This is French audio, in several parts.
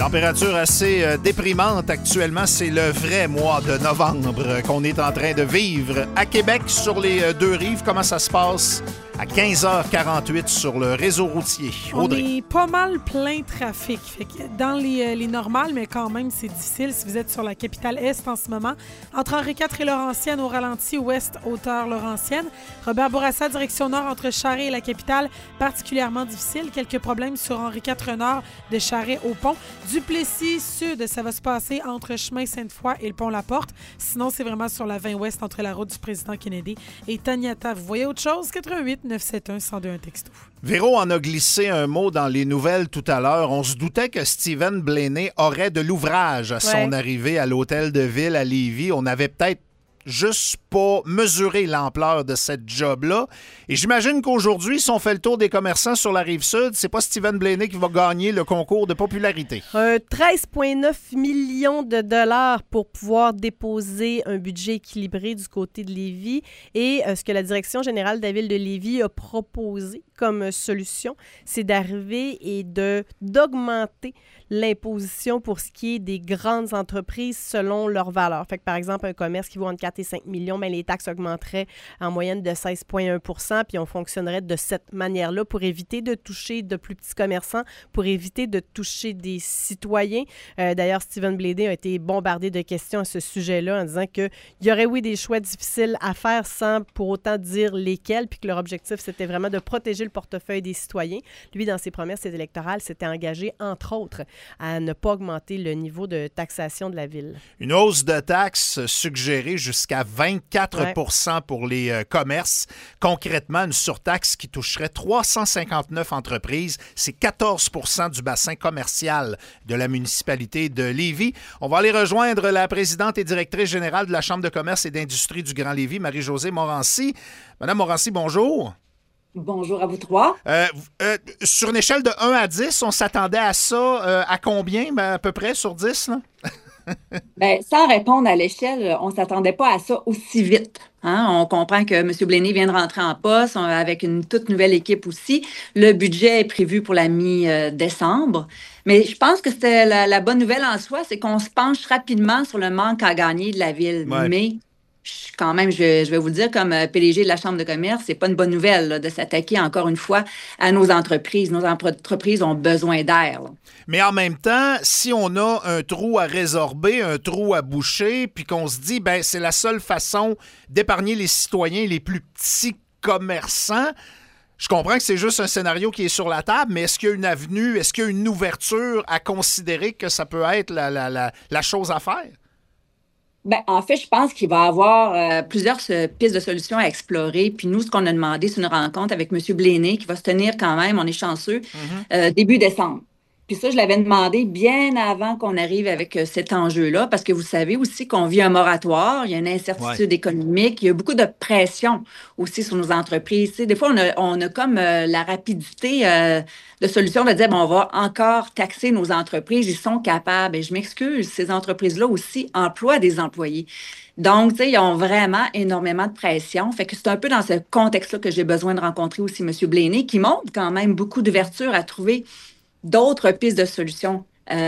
Température assez déprimante actuellement. C'est le vrai mois de novembre qu'on est en train de vivre à Québec sur les deux rives. Comment ça se passe à 15h48 sur le réseau routier? Audrey. On est pas mal plein de trafic. Fait que dans les normales, mais quand même, c'est difficile si vous êtes sur la capitale Est en ce moment. Entre Henri IV et Laurentienne, au ralenti, ouest, hauteur Laurentienne. Robert Bourassa, direction nord, entre Charest et la capitale, particulièrement difficile. Quelques problèmes sur Henri IV nord, de Charest au pont. Duplessis sud, ça va se passer entre chemin Sainte-Foy et le pont La Porte. Sinon, c'est vraiment sur la 20 ouest, entre la route du président Kennedy et Taniata. Vous voyez autre chose? 88 971 1021 texto. Véro en a glissé un mot dans les nouvelles tout à l'heure. On se doutait que Stephen Blaney aurait de l'ouvrage à son arrivée à l'hôtel de ville à Lévis. On avait peut-être juste pas mesurer l'ampleur de cette job-là. Et j'imagine qu'aujourd'hui, si on fait le tour des commerçants sur la Rive-Sud, c'est pas Stephen Blaney qui va gagner le concours de popularité. 13,9 millions de dollars pour pouvoir déposer un budget équilibré du côté de Lévis. Et ce que la Direction générale de la Ville de Lévis a proposé comme solution, c'est d'arriver et d'augmenter l'imposition pour ce qui est des grandes entreprises selon leur valeur. Fait que, par exemple, un commerce qui vaut entre 4 et 5 millions, bien, les taxes augmenteraient en moyenne de 16,1 % puis on fonctionnerait de cette manière-là pour éviter de toucher de plus petits commerçants, pour éviter de toucher des citoyens. D'ailleurs, Stephen Blaney a été bombardé de questions à ce sujet-là en disant qu'il y aurait, oui, des choix difficiles à faire sans pour autant dire lesquels, puis que leur objectif, c'était vraiment de protéger le portefeuille des citoyens. Lui, dans ses promesses électorales, s'était engagé, entre autres, à ne pas augmenter le niveau de taxation de la ville. Une hausse de taxes suggérée jusqu'à 24 % pour les commerces. Concrètement, une surtaxe qui toucherait 359 entreprises. C'est 14 % du bassin commercial de la municipalité de Lévis. On va aller rejoindre la présidente et directrice générale de la Chambre de commerce et d'industrie du Grand Lévis, Marie-Josée Morancy. Madame Morancy, bonjour. Bonjour à vous trois. Sur une échelle de 1 à 10, on s'attendait à ça à combien, à peu près, sur 10? Là? Bien, sans répondre à l'échelle, on ne s'attendait pas à ça aussi vite. Hein? On comprend que M. Blaney vient de rentrer en poste avec une toute nouvelle équipe aussi. Le budget est prévu pour la mi-décembre. Mais je pense que c'était la bonne nouvelle en soi, c'est qu'on se penche rapidement sur le manque à gagner de la ville. Ouais. Mais quand même, je vais vous le dire, comme PDG de la Chambre de commerce, c'est pas une bonne nouvelle là, de s'attaquer encore une fois à nos entreprises. Nos entreprises ont besoin d'air. Là. Mais en même temps, si on a un trou à résorber, un trou à boucher, puis qu'on se dit, ben c'est la seule façon d'épargner les citoyens les plus petits commerçants, je comprends que c'est juste un scénario qui est sur la table, mais est-ce qu'il y a une avenue, est-ce qu'il y a une ouverture à considérer que ça peut être la chose à faire? Ben, en fait, je pense qu'il va y avoir plusieurs pistes de solutions à explorer. Puis nous, ce qu'on a demandé, c'est une rencontre avec M. Blaney qui va se tenir quand même, on est chanceux, début décembre. Puis ça, je l'avais demandé bien avant qu'on arrive avec cet enjeu-là, parce que vous savez aussi qu'on vit un moratoire, il y a une incertitude économique, il y a beaucoup de pression aussi sur nos entreprises. Tu sais, des fois, on a comme la rapidité de solution de dire, bon, on va encore taxer nos entreprises, ils sont capables. Et je m'excuse, ces entreprises-là aussi emploient des employés. Donc, tu sais, ils ont vraiment énormément de pression. Fait que c'est un peu dans ce contexte-là que j'ai besoin de rencontrer aussi M. Blaney, qui montre quand même beaucoup d'ouverture à trouver d'autres pistes de solutions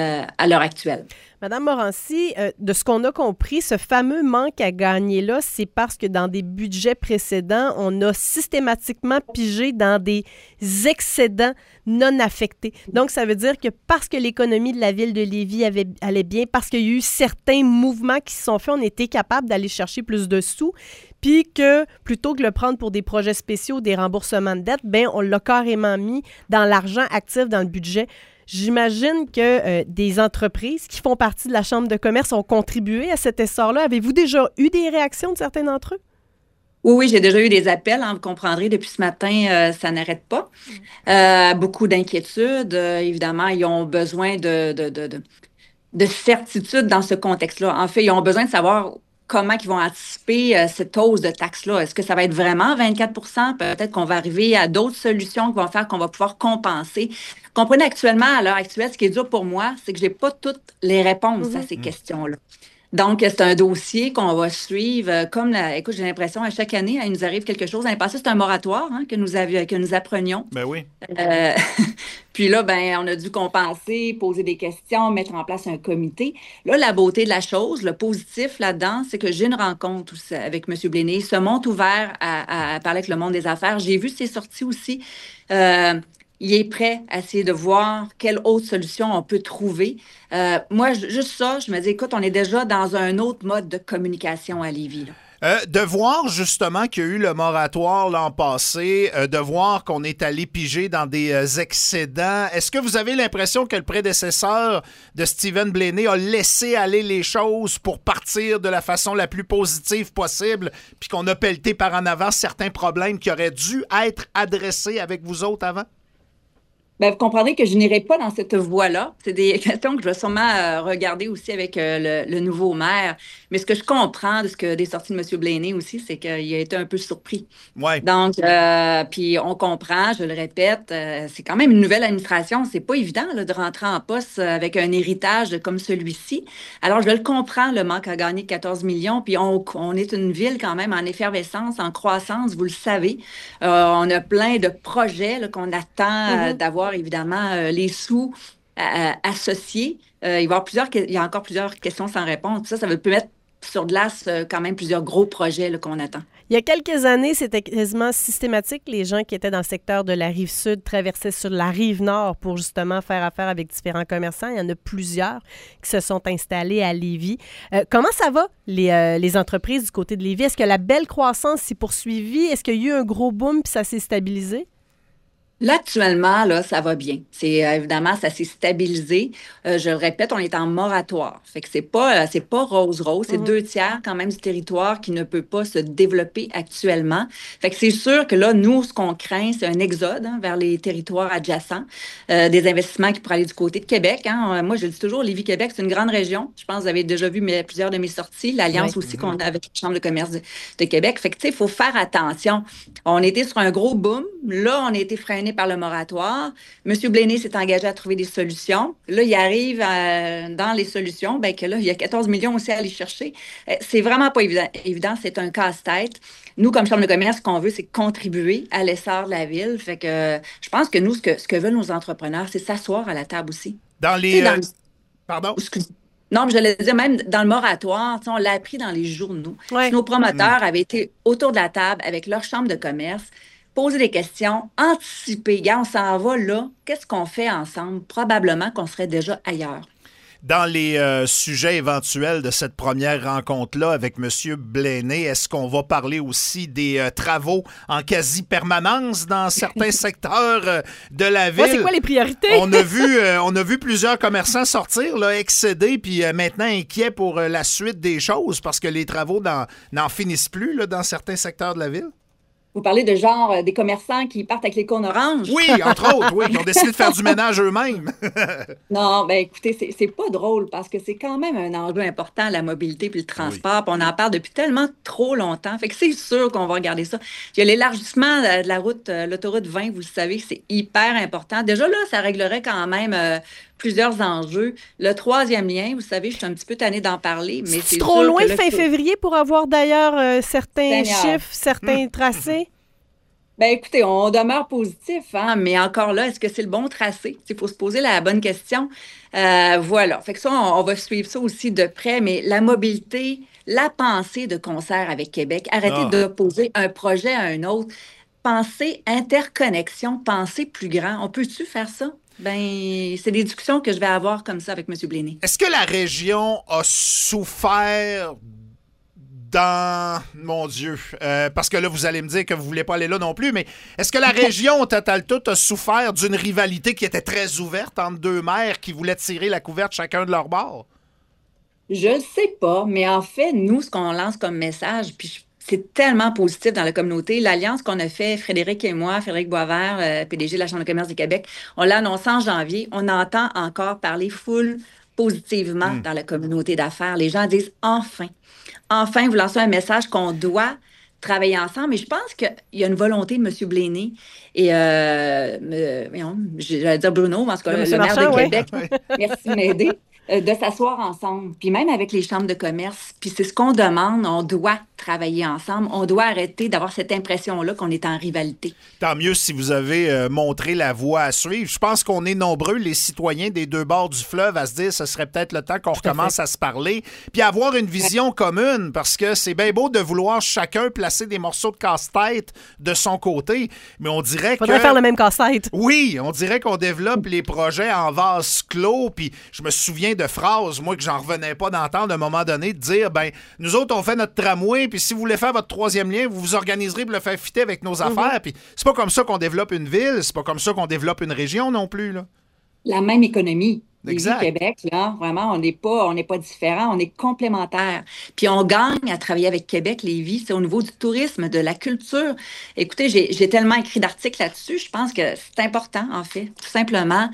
à l'heure actuelle. Madame Morancy, de ce qu'on a compris, ce fameux manque à gagner-là, c'est parce que dans des budgets précédents, on a systématiquement pigé dans des excédents non affectés. Donc, ça veut dire que parce que l'économie de la ville de Lévis allait bien, parce qu'il y a eu certains mouvements qui se sont faits, on était capable d'aller chercher plus de sous, puis que plutôt que de le prendre pour des projets spéciaux, des remboursements de dettes, bien, on l'a carrément mis dans l'argent actif dans le budget. J'imagine que des entreprises qui font partie de la Chambre de commerce ont contribué à cet essor-là. Avez-vous déjà eu des réactions de certains d'entre eux? Oui, j'ai déjà eu des appels. Hein, vous comprendrez, depuis ce matin, ça n'arrête pas. Beaucoup d'inquiétudes. Évidemment, ils ont besoin de certitude dans ce contexte-là. En fait, ils ont besoin de savoir comment ils vont anticiper cette hausse de taxes-là. Est-ce que ça va être vraiment 24 %? Peut-être qu'on va arriver à d'autres solutions qui vont faire qu'on va pouvoir compenser. Comprenez, actuellement, à l'heure actuelle, ce qui est dur pour moi, c'est que je n'ai pas toutes les réponses à ces questions-là. Donc, c'est un dossier qu'on va suivre. Écoute, j'ai l'impression, à chaque année, il nous arrive quelque chose. L'année passée, c'est un moratoire que nous apprenions. Ben oui. Puis là, ben, on a dû compenser, poser des questions, mettre en place un comité. Là, la beauté de la chose, le positif là-dedans, c'est que j'ai une rencontre aussi avec M. Bléné. Il se montre ouvert à parler avec le monde des affaires. J'ai vu ses sorties aussi. Il est prêt à essayer de voir quelle autre solution on peut trouver. Moi, juste ça, je me dis, écoute, on est déjà dans un autre mode de communication à Lévis, là. De voir justement qu'il y a eu le moratoire l'an passé, de voir qu'on est allé piger dans des excédents, est-ce que vous avez l'impression que le prédécesseur de Stephen Bléné a laissé aller les choses pour partir de la façon la plus positive possible, puis qu'on a pelleté par en avant certains problèmes qui auraient dû être adressés avec vous autres avant? Bien, vous comprendrez que je n'irai pas dans cette voie-là. C'est des questions que je vais sûrement regarder aussi avec le nouveau maire. Mais ce que je comprends des sorties de M. Bléné aussi, c'est qu'il a été un peu surpris. Ouais. Donc, puis on comprend, je le répète, c'est quand même une nouvelle administration. C'est pas évident là, de rentrer en poste avec un héritage comme celui-ci. Alors, je le comprends, le manque à gagner de 14 millions. Puis on est une ville quand même en effervescence, en croissance, vous le savez. On a plein de projets là, qu'on attend d'avoir évidemment les sous associés. Il y a encore plusieurs questions sans réponse. Ça veut mettre sur glace quand même plusieurs gros projets là, qu'on attend. Il y a quelques années, c'était quasiment systématique. Les gens qui étaient dans le secteur de la Rive-Sud traversaient sur la Rive-Nord pour justement faire affaire avec différents commerçants. Il y en a plusieurs qui se sont installés à Lévis. Comment ça va, les entreprises du côté de Lévis? Est-ce que la belle croissance s'est poursuivie? Est-ce qu'il y a eu un gros boom puis ça s'est stabilisé? Là, actuellement, là, ça va bien. C'est évidemment, ça s'est stabilisé. Je le répète, on est en moratoire. Fait que c'est pas rose-rose. C'est 2/3 quand même du territoire qui ne peut pas se développer actuellement. Fait que c'est sûr que là, nous, ce qu'on craint, c'est un exode vers les territoires adjacents, des investissements qui pourraient aller du côté de Québec. Moi, je le dis toujours, Lévis-Québec, c'est une grande région. Je pense que vous avez déjà vu plusieurs de mes sorties. L'alliance aussi qu'on a avec la Chambre de commerce de Québec. Fait que, tu sais, il faut faire attention. On était sur un gros boom. Là, on a été freiné par le moratoire. M. Bléné s'est engagé à trouver des solutions. Là, il arrive dans les solutions, bien que là, il y a 14 millions aussi à aller chercher. C'est vraiment pas évident. C'est un casse-tête. Nous, comme Chambre de commerce, ce qu'on veut, c'est contribuer à l'essor de la ville. Fait que je pense que nous, ce que veulent nos entrepreneurs, c'est s'asseoir à la table aussi. Dans les... Pardon? Non, mais j'allais dire, même dans le moratoire, on l'a appris dans les journaux. Si nos promoteurs avaient été autour de la table avec leur chambre de commerce, poser des questions, anticiper. Gars, on s'en va là. Qu'est-ce qu'on fait ensemble? Probablement qu'on serait déjà ailleurs. Dans les sujets éventuels de cette première rencontre-là avec M. Bléné, est-ce qu'on va parler aussi des travaux en quasi-permanence dans certains secteurs de la ville? C'est quoi les priorités? On a vu plusieurs commerçants sortir, là, excédés, puis maintenant inquiets pour la suite des choses parce que les travaux n'en finissent plus là, dans certains secteurs de la ville. Vous parlez de genre des commerçants qui partent avec les cônes oranges? Oui, entre autres, oui, qui ont décidé de faire du ménage eux-mêmes. Non, bien écoutez, c'est pas drôle parce que c'est quand même un enjeu important, la mobilité puis le transport. Puis on en parle depuis tellement trop longtemps. Fait que c'est sûr qu'on va regarder ça. Il y a l'élargissement de la route, l'autoroute 20, vous le savez, c'est hyper important. Déjà là, ça réglerait quand même plusieurs enjeux. Le troisième lien, vous savez, je suis un petit peu tannée d'en parler, mais c'est trop sûr loin que là, fin février pour avoir d'ailleurs certains Seigneur. chiffres, certains tracés? Ben écoutez, on demeure positif, mais encore là, est-ce que c'est le bon tracé? Il faut se poser la bonne question. Voilà. Fait que ça, on va suivre ça aussi de près, mais la mobilité, la pensée de concert avec Québec, arrêtez d'opposer un projet à un autre. Pensez interconnexion, pensez plus grand. On peut-tu faire ça? Ben, c'est des discussions que je vais avoir comme ça avec M. Bléné. Est-ce que la région a souffert mon Dieu, parce que là, vous allez me dire que vous ne voulez pas aller là non plus, mais est-ce que la région, au total tout, a souffert d'une rivalité qui était très ouverte entre deux maires qui voulaient tirer la couverte chacun de leur bord? Je ne sais pas, mais en fait, nous, ce qu'on lance comme message, puis c'est tellement positif dans la communauté. L'alliance qu'on a fait, Frédéric et moi, Frédéric Boisvert, PDG de la Chambre de commerce du Québec, on l'a annoncé en janvier. On entend encore parler full positivement dans la communauté d'affaires. Les gens disent enfin, vous lancez un message qu'on doit travailler ensemble. Mais je pense qu'il y a une volonté de M. Bléné et, j'allais dire Bruno, parce que le maire de Québec, merci de m'aider. de s'asseoir ensemble, puis même avec les chambres de commerce. Puis c'est ce qu'on demande, on doit travailler ensemble, on doit arrêter d'avoir cette impression-là qu'on est en rivalité. Tant mieux si vous avez montré la voie à suivre. Je pense qu'on est nombreux, les citoyens des deux bords du fleuve, à se dire que ce serait peut-être le temps qu'on recommence à se parler, puis avoir une vision commune, parce que c'est bien beau de vouloir chacun placer des morceaux de casse-tête de son côté, mais on dirait Faudrait faire le même casse-tête. Oui, on dirait qu'on développe les projets en vase clos, puis je me souviens de phrases, moi, que j'en revenais pas d'entendre à un moment donné, de dire, ben nous autres, on fait notre tramway, puis si vous voulez faire votre troisième lien, vous vous organiserez pour le faire fitter avec nos affaires, puis c'est pas comme ça qu'on développe une ville, c'est pas comme ça qu'on développe une région non plus, là. La même économie. Exact. Lévis, Québec, là, vraiment, on n'est pas différents, on est complémentaires. Puis on gagne à travailler avec Québec, Lévis, c'est au niveau du tourisme, de la culture. Écoutez, j'ai tellement écrit d'articles là-dessus, je pense que c'est important, en fait, tout simplement.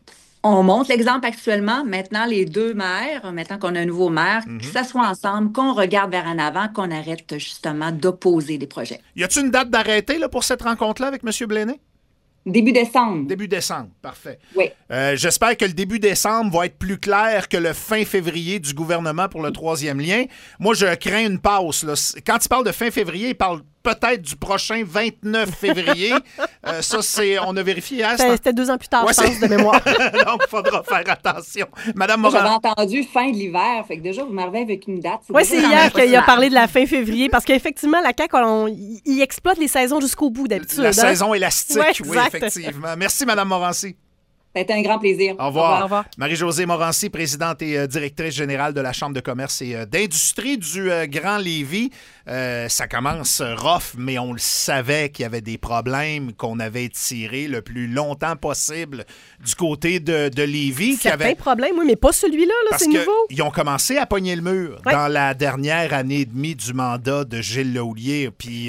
On montre l'exemple actuellement. Maintenant, les deux maires, maintenant qu'on a un nouveau maire, qui s'assoient ensemble, qu'on regarde vers en avant, qu'on arrête justement d'opposer des projets. Y a-t-il une date d'arrêté là, pour cette rencontre-là avec M. Bléné? Début décembre. Début décembre, parfait. Oui. J'espère que le début décembre va être plus clair que le fin février du gouvernement pour le troisième lien. Moi, je crains une pause, là. Quand il parle de fin février, il parle peut-être du prochain 29 février. Ça, on a vérifié hier. C'était 2 ans plus tard, je pense, de mémoire. Donc, il faudra faire attention. Madame Moi, Morin. j'avais entendu fin de l'hiver, fait que déjà, vous m'arrivez avec une date. Oui, c'est hier qu'il a parlé de la fin février, parce qu'effectivement, la CAQ, il exploite les saisons jusqu'au bout, d'habitude. La saison élastique, ouais, oui, effectivement. Merci, Madame Morancy. Ça a été un grand plaisir. Au revoir. Au revoir. Marie-Josée Morancy, présidente et directrice générale de la Chambre de commerce et d'industrie du Grand Lévis. Ça commence rough, mais on le savait qu'il y avait des problèmes qu'on avait tirés le plus longtemps possible du côté de Lévis. Certains problèmes, oui, mais pas celui-là, là, c'est nouveau. Ils ont commencé à pogner le mur dans la dernière année et demie du mandat de Gilles Laulier. Puis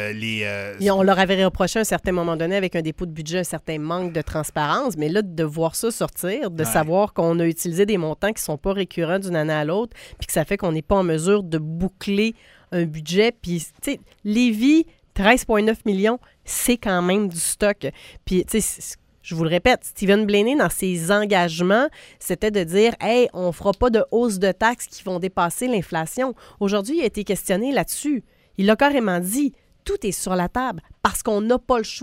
on leur avait reproché à un certain moment donné, avec un dépôt de budget, un certain manque de transparence, mais là, de voir ça sortir, de savoir qu'on a utilisé des montants qui ne sont pas récurrents d'une année à l'autre, puis que ça fait qu'on n'est pas en mesure de boucler un budget. Puis, tu sais, Lévis, 13,9 millions, c'est quand même du stock. Puis, tu sais, je vous le répète, Stephen Bléné, dans ses engagements, c'était de dire « Hey, on ne fera pas de hausse de taxes qui vont dépasser l'inflation. » Aujourd'hui, il a été questionné là-dessus. Il a carrément dit « Tout est sur la table parce qu'on n'a pas le choix. »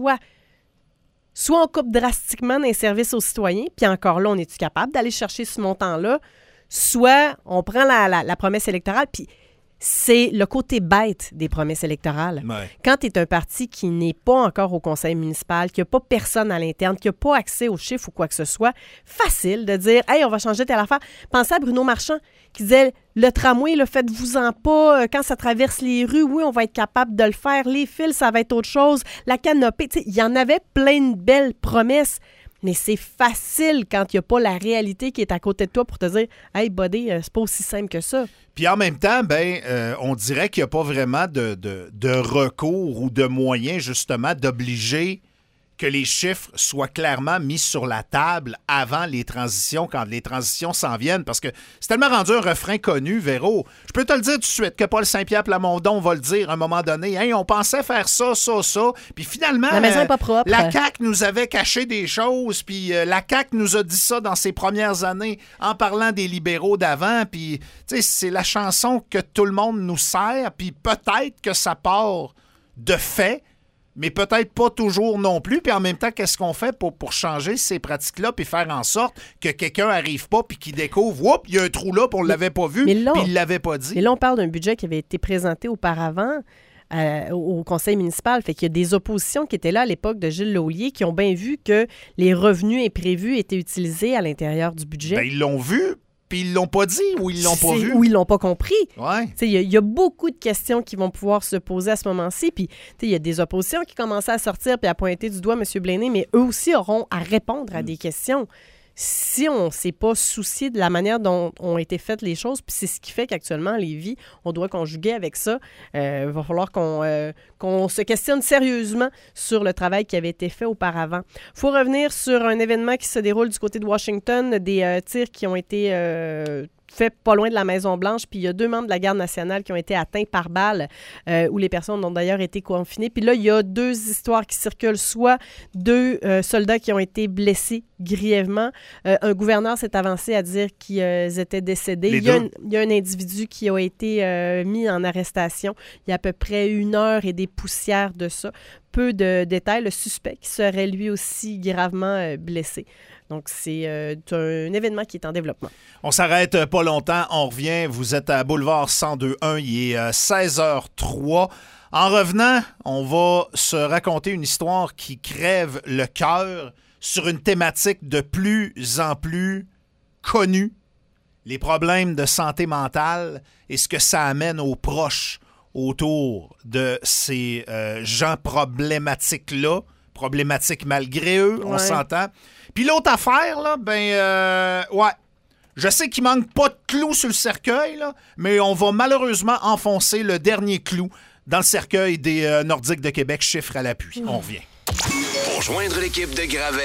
Soit on coupe drastiquement les services aux citoyens, puis encore là, on est-tu capable d'aller chercher ce montant-là? Soit on prend la promesse électorale, puis c'est le côté bête des promesses électorales. Ouais. Quand tu es un parti qui n'est pas encore au conseil municipal, qui n'a pas personne à l'interne, qui n'a pas accès aux chiffres ou quoi que ce soit, facile de dire « Hey, on va changer telle affaire ». Pensez à Bruno Marchand qui disait « Le tramway, là, faites-vous-en pas. Quand ça traverse les rues, oui, on va être capable de le faire. Les fils, ça va être autre chose. La canopée. » Il y en avait plein de belles promesses. Mais c'est facile quand il n'y a pas la réalité qui est à côté de toi pour te dire « Hey, buddy, c'est pas aussi simple que ça. » Puis en même temps, on dirait qu'il n'y a pas vraiment de recours ou de moyens, justement, d'obliger que les chiffres soient clairement mis sur la table avant les transitions, quand les transitions s'en viennent, parce que c'est tellement rendu un refrain connu, Véro. Je peux te le dire tout de suite, que Paul Saint-Pierre Plamondon va le dire à un moment donné. Hey, on pensait faire ça, puis finalement, la maison n'est pas propre. La CAQ nous avait caché des choses, puis la CAQ nous a dit ça dans ses premières années en parlant des libéraux d'avant, puis tu sais, c'est la chanson que tout le monde nous sert, puis peut-être que ça part de fait, mais peut-être pas toujours non plus. Puis en même temps, qu'est-ce qu'on fait pour changer ces pratiques-là puis faire en sorte que quelqu'un n'arrive pas puis qu'il découvre, oups, il y a un trou là, puis on ne l'avait pas vu, puis il ne l'avait pas dit. Et là, on parle d'un budget qui avait été présenté auparavant au conseil municipal. Fait qu'il y a des oppositions qui étaient là à l'époque de Gilles Laulier qui ont bien vu que les revenus imprévus étaient utilisés à l'intérieur du budget. Bien, ils l'ont vu. Puis ils l'ont pas dit ou ils l'ont pas vu? Ou ils l'ont pas compris. Ouais. Il y a beaucoup de questions qui vont pouvoir se poser à ce moment-ci. Puis il y a des oppositions qui commençaient à sortir puis à pointer du doigt M. Bléné, mais eux aussi auront à répondre à des questions. Si on ne s'est pas soucié de la manière dont ont été faites les choses, puis c'est ce qui fait qu'actuellement, à Lévis, on doit conjuguer avec ça. Il va falloir qu'on se questionne sérieusement sur le travail qui avait été fait auparavant. Il faut revenir sur un événement qui se déroule du côté de Washington, des tirs qui ont été fait pas loin de la Maison-Blanche, puis il y a 2 membres de la Garde nationale qui ont été atteints par balle, où les personnes ont d'ailleurs été confinées. Puis là, il y a 2 histoires qui circulent, soit 2 soldats qui ont été blessés grièvement. Un gouverneur s'est avancé à dire qu'ils étaient décédés. Il y a un individu qui a été mis en arrestation il y a à peu près 1 heure et des poussières de ça. Peu de détails. Le suspect qui serait lui aussi gravement blessé. Donc, c'est un événement qui est en développement. On s'arrête pas longtemps. On revient. Vous êtes à Boulevard 102.1. Il est 16h03. En revenant, on va se raconter une histoire qui crève le cœur sur une thématique de plus en plus connue, les problèmes de santé mentale et ce que ça amène aux proches autour de ces gens problématiques-là, problématiques malgré eux, on s'entend. Puis l'autre affaire, là, je sais qu'il manque pas de clous sur le cercueil, là, mais on va malheureusement enfoncer le dernier clou dans le cercueil des Nordiques de Québec, chiffre à l'appui. On revient. Pour joindre l'équipe de Gravel,